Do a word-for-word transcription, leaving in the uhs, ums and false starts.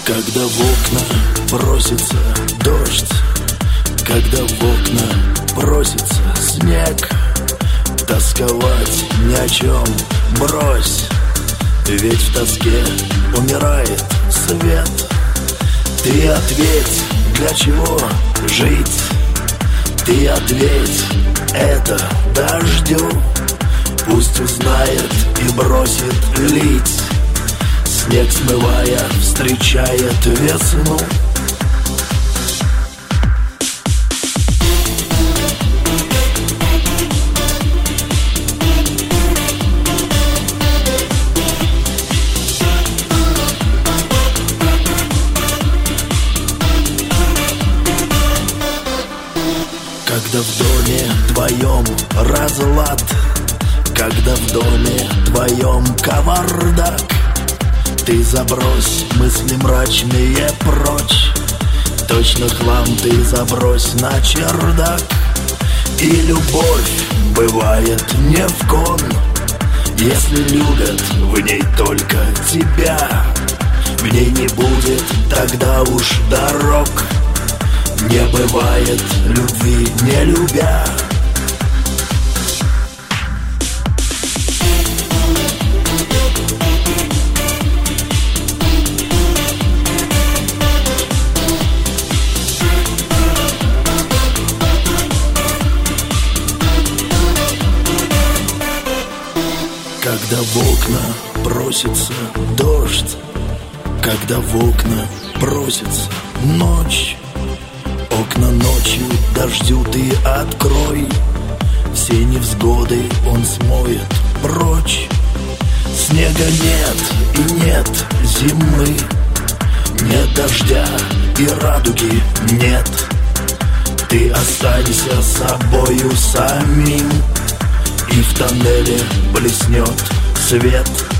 Когда в окна просится дождь, когда в окна просится снег, тосковать ни о чем брось, ведь в тоске умирает свет. Ты ответь, для чего жить? Ты ответь это дождю, пусть узнает и бросит лить. Снег смывая, встречает весну. Когда в доме твоем разлад, когда в доме твоем кавардак, ты забрось мысли мрачные прочь, точно хлам ты забрось на чердак. И любовь бывает не вкон, если любят в ней только тебя. В ней не будет тогда уж дорог, не бывает любви не любя. Когда в окна просится дождь, когда в окна просится ночь, окна ночью дождю ты открой, все невзгоды он смоет прочь. Снега нет и нет зимы, нет дождя и радуги нет. Ты останься собою самим, и в тоннеле блеснет свет.